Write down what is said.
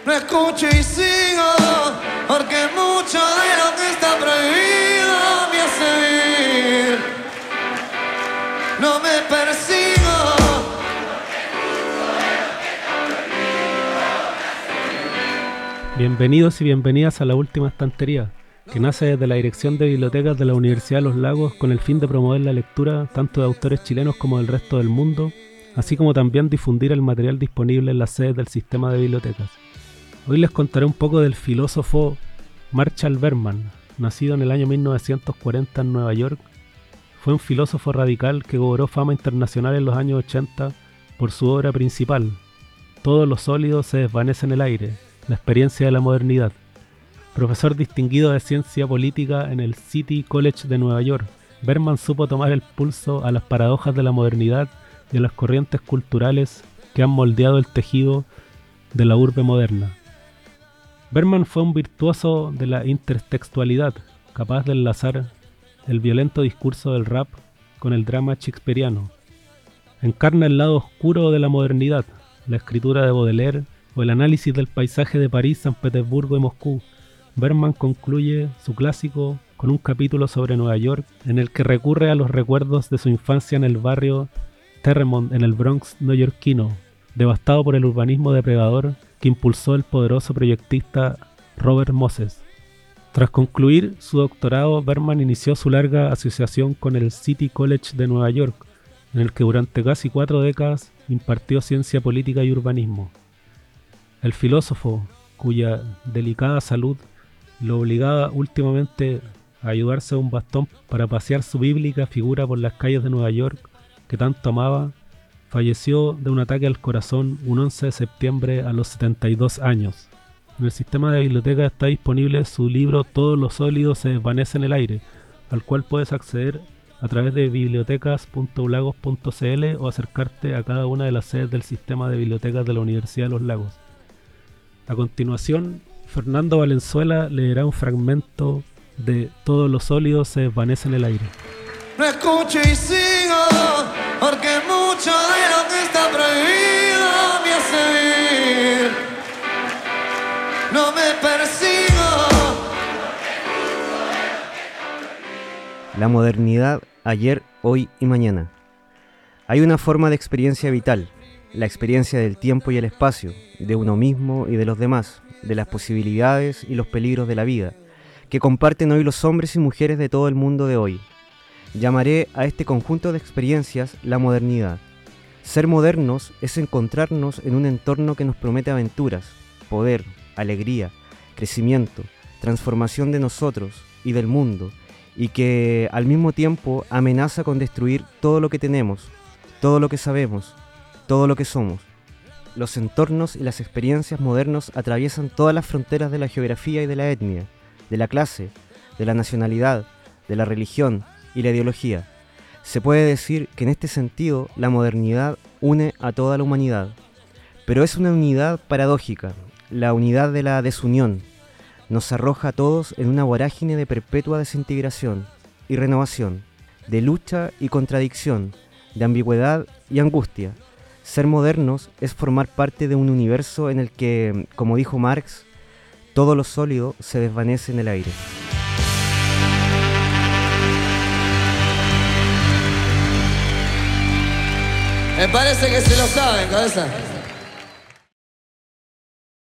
No escucho y sigo, porque mucho de lo que está prohibido me hace vivir. No me persigo. Bienvenidos y bienvenidas a La Última Estantería, que nace desde la Dirección de Bibliotecas de la Universidad de Los Lagos con el fin de promover la lectura tanto de autores chilenos como del resto del mundo, así como también difundir el material disponible en las sedes del sistema de bibliotecas. Hoy les contaré un poco del filósofo Marshall Bergman, nacido en el año 1940 en Nueva York. Fue un filósofo radical que cobró fama internacional en los años 80 por su obra principal, Todo lo sólido se desvanece en el aire, la experiencia de la modernidad. Profesor distinguido de ciencia política en el City College de Nueva York, Bergman supo tomar el pulso a las paradojas de la modernidad y a las corrientes culturales que han moldeado el tejido de la urbe moderna. Bergman fue un virtuoso de la intertextualidad, capaz de enlazar el violento discurso del rap con el drama shakespeariano. Encarna el lado oscuro de la modernidad, la escritura de Baudelaire o el análisis del paisaje de París, San Petersburgo y Moscú. Bergman concluye su clásico con un capítulo sobre Nueva York en el que recurre a los recuerdos de su infancia en el barrio Terremont en el Bronx neoyorquino, devastado por el urbanismo depredador que impulsó el poderoso proyectista Robert Moses. Tras concluir su doctorado, Bergman inició su larga asociación con el City College de Nueva York, en el que durante casi 4 décadas impartió ciencia política y urbanismo. El filósofo, cuya delicada salud lo obligaba últimamente a ayudarse a un bastón para pasear su bíblica figura por las calles de Nueva York que tanto amaba, falleció de un ataque al corazón un 11 de septiembre a los 72 años. En el sistema de bibliotecas está disponible su libro Todo lo sólido se desvanece en el aire, al cual puedes acceder a través de bibliotecas.ulagos.cl o acercarte a cada una de las sedes del sistema de bibliotecas de la Universidad de Los Lagos. A continuación, Fernando Valenzuela leerá un fragmento de Todo lo sólido se desvanece en el aire. No escucho y sigo, porque mucho de lo que está prohibido me hace vivir. No me persigo. La modernidad, ayer, hoy y mañana. Hay una forma de experiencia vital, la experiencia del tiempo y el espacio, de uno mismo y de los demás, de las posibilidades y los peligros de la vida, que comparten hoy los hombres y mujeres de todo el mundo de hoy. Llamaré a este conjunto de experiencias la modernidad. Ser modernos es encontrarnos en un entorno que nos promete aventuras, poder, alegría, crecimiento, transformación de nosotros y del mundo, y que al mismo tiempo amenaza con destruir todo lo que tenemos, todo lo que sabemos, todo lo que somos. Los entornos y las experiencias modernos atraviesan todas las fronteras de la geografía y de la etnia, de la clase, de la nacionalidad, de la religión y la ideología. Se puede decir que en este sentido la modernidad une a toda la humanidad, pero es una unidad paradójica, la unidad de la desunión. Nos arroja a todos en una vorágine de perpetua desintegración y renovación, de lucha y contradicción, de ambigüedad y angustia. Ser modernos es formar parte de un universo en el que, como dijo Marx, todo lo sólido se desvanece en el aire. Me parece que se lo saben, cabeza.